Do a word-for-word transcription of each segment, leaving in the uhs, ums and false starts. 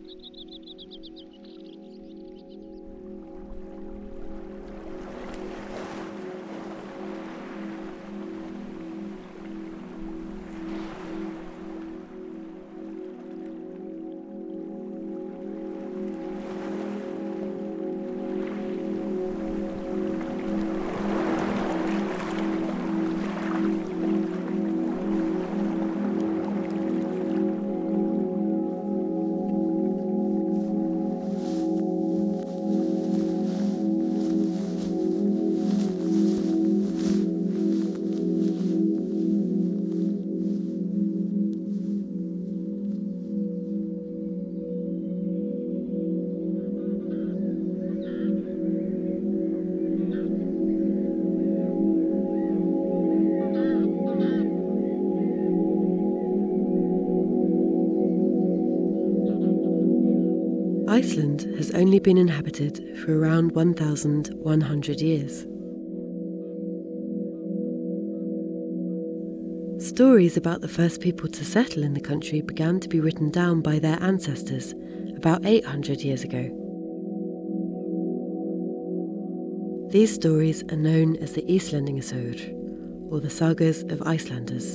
Iceland has only been inhabited for around one thousand one hundred years. Stories about the first people to settle in the country began to be written down by their ancestors about eight hundred years ago. These stories are known as the Íslendingasögur, or the sagas of Icelanders.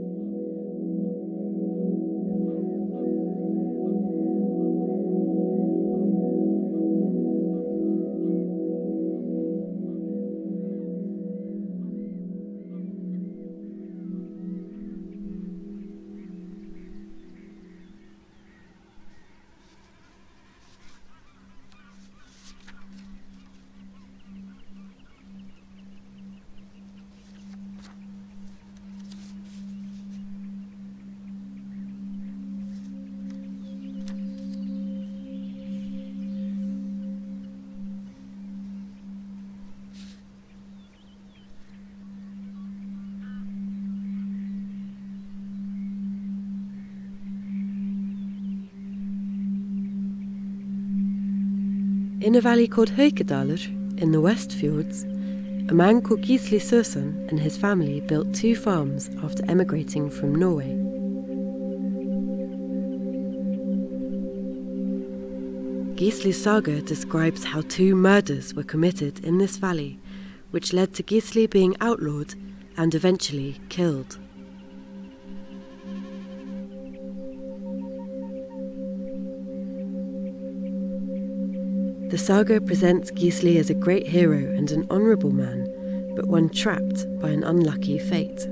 In a valley called Haukadalur, in the West Fjords, a man called Gisli Sørsson and his family built two farms after emigrating from Norway. Gisli's saga describes how two murders were committed in this valley, which led to Gisli being outlawed and eventually killed. The saga presents Gisli as a great hero and an honourable man, but one trapped by an unlucky fate.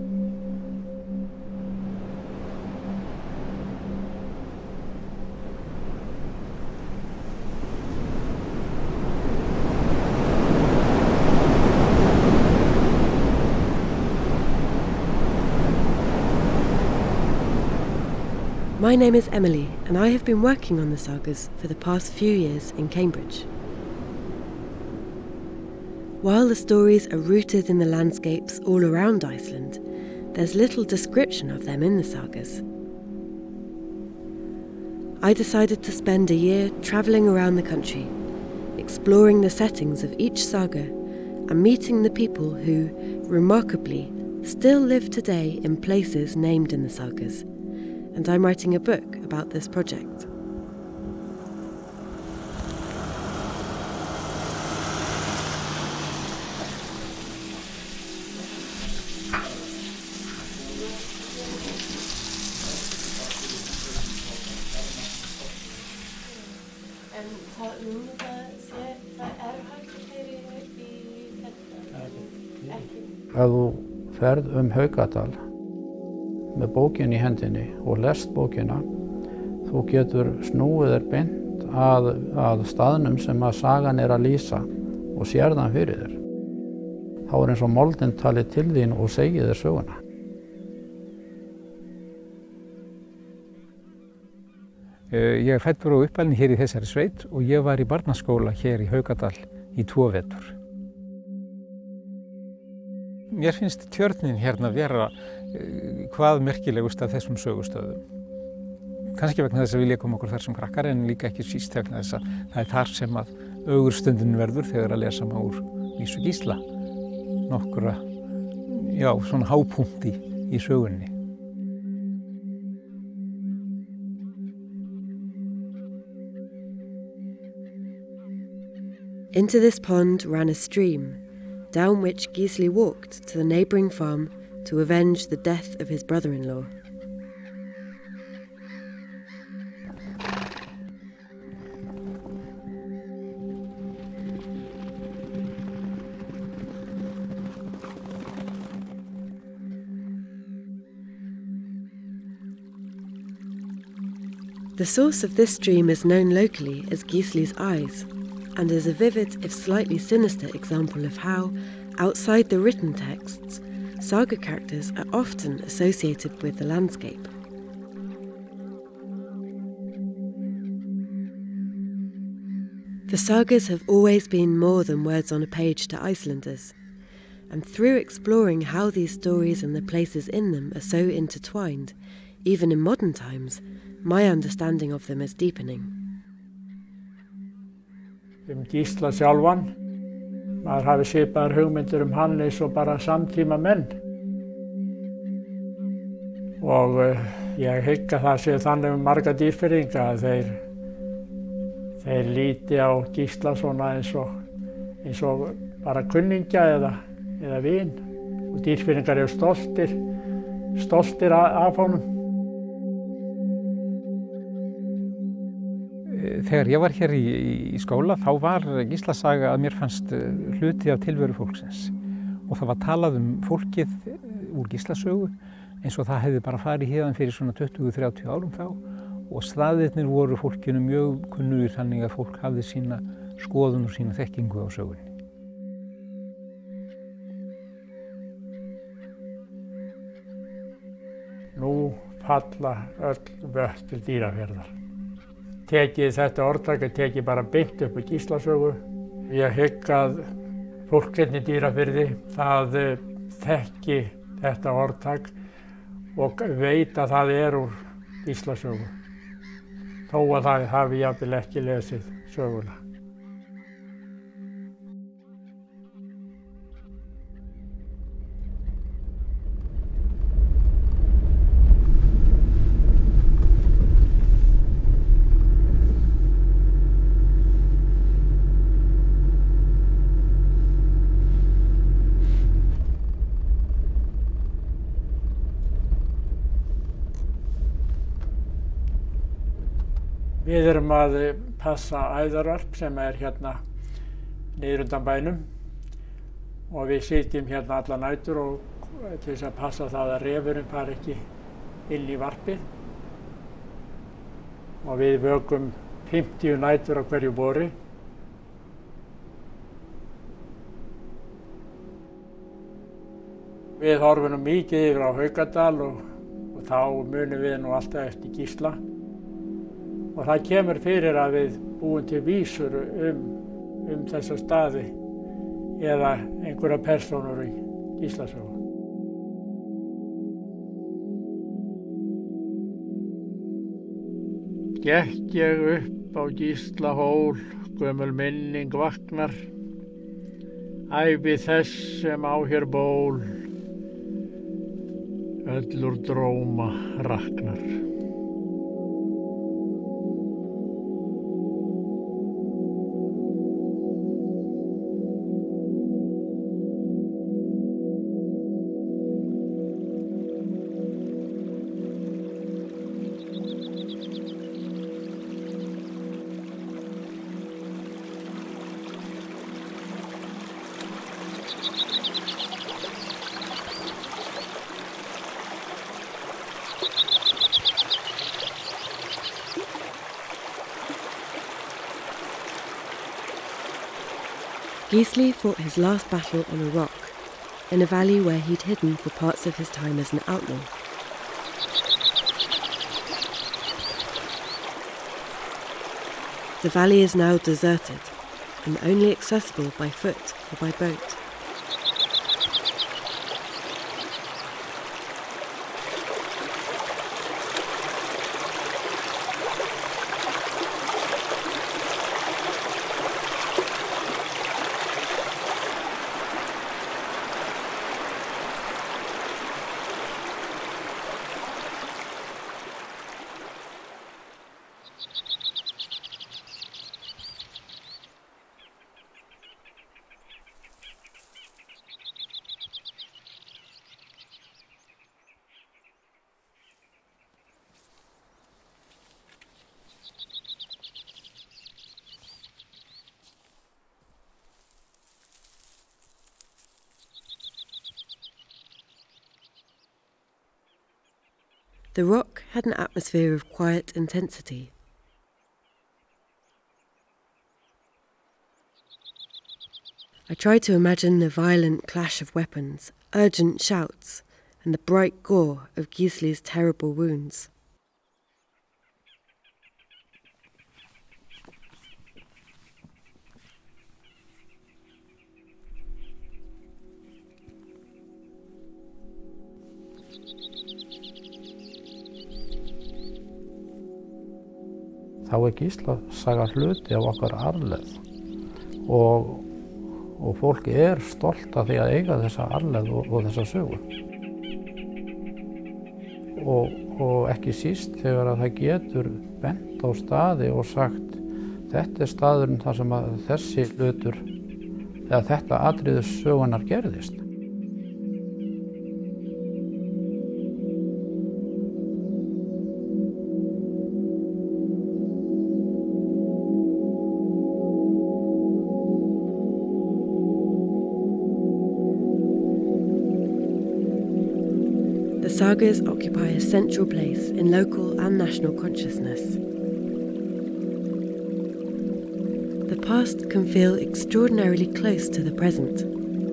My name is Emily, and I have been working on the sagas for the past few years in Cambridge. While the stories are rooted in the landscapes all around Iceland, there's little description of them in the sagas. I decided to spend a year travelling around the country, exploring the settings of each saga and meeting the people who, remarkably, still live today in places named in the sagas. And I'm writing a book about this project. Ef þú ferð um Haukadal með bókin í hendinni og lest bókina, þú getur snúið þér beint að, að staðnum sem að sagan er að lýsa og sér þann fyrir þér. Þá er eins og moldin tali til þín og segir þér söguna. Ég er fæddur og uppalinn hér í þessari sveit og ég var í barnaskóla hér í Haukadal í tvo vetur. Mér finnst tjörnin hérna vera hvað merkilegust af þessum sögustöðum. Kannski vegna þess að við lékum okkur þar sem krakkar, en líka ekki síst vegna þess að það er þar sem að ögurstundin verður þegar að lesa má úr Lísu Gísla. Nokkura, já, svona hápunkti í sögunni. Into this pond ran a stream, down which Gisli walked to the neighbouring farm to avenge the death of his brother-in-law. The source of this stream is known locally as Gisli's Eyes, and is a vivid, if slightly sinister, example of how, outside the written texts, saga characters are often associated with the landscape. The sagas have always been more than words on a page to Icelanders, and through exploring how these stories and the places in them are so intertwined, even in modern times, my understanding of them is deepening. Um Gísla sjálfan, maður hafi svipaðar hugmyndir um hann eins og bara samtíma menn. Og uh, ég hygg að það sé þannig um marga Dýrfirðinga að þeir, þeir líti á Gísla svona eins og, eins og bara kunningja eða, eða vin. Og Dýrfirðingar eru stoltir, stoltir af honum. Þegar ég var hér í, í skóla þá var Gísla saga að mér fannst hluti af tilveru fólksins og það var talað um fólkið úr Gísla sögu eins og það hefði bara farið héðan fyrir svona tuttugu til þrjátíu árum þá og staðirnir voru fólkinu mjög kunnugir þannig að fólk hafði sína skoðun og sína þekkingu á sögunni. Nú falla öll vötn til Dýrafjarðar. Tekið þetta orðtak er tekið bara beint upp á Gíslasögu. Ég hygg að fólk hérna í Dýrafirði það þekki þetta orðtak og veit að það er úr Gíslasögu. Þó að það hafi jafnvel ekki lesið söguna. Við erum að passa æðarvarp sem er hérna niður undan bænum og við sitjum hérna alla nætur og til þess að passa það að refurinn fari ekki inn í varpið. Og við vökum fimmtíu nætur á hverju vori. Við horfum nú mikið yfir á Haukadal og, og þá munum við nú alltaf eftir Gísla. Og það kemur fyrir að við búum til vísur um, um þessa staði eða einhverja persónur í Gíslasögu. Gekk ég upp á Gíslahól, gömul minning vaknar, ævi þess sem á hér ból, öllur dróma raknar. Gisli fought his last battle on a rock, in a valley where he'd hidden for parts of his time as an outlaw. The valley is now deserted, and only accessible by foot or by boat. The rock had an atmosphere of quiet intensity. I tried to imagine the violent clash of weapons, urgent shouts, and the bright gore of Gisli's terrible wounds. Þá er Gíslasaga hluti af okkar arfleifð og, og fólk er stolt af því að eiga þessa arfleifð og, og þessa sögu. Og, og ekki síst þegar að það getur bent á staði og sagt þetta er staðurinn þar sem að þessi hlutur eða þetta atriði sögunar gerðist. The sagas occupy a central place in local and national consciousness. The past can feel extraordinarily close to the present.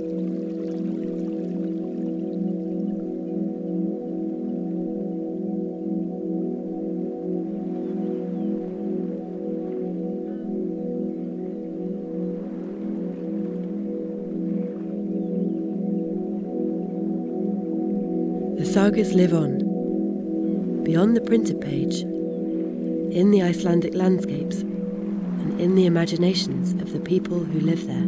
The sagas live on, beyond the printed page, in the Icelandic landscapes, and in the imaginations of the people who live there.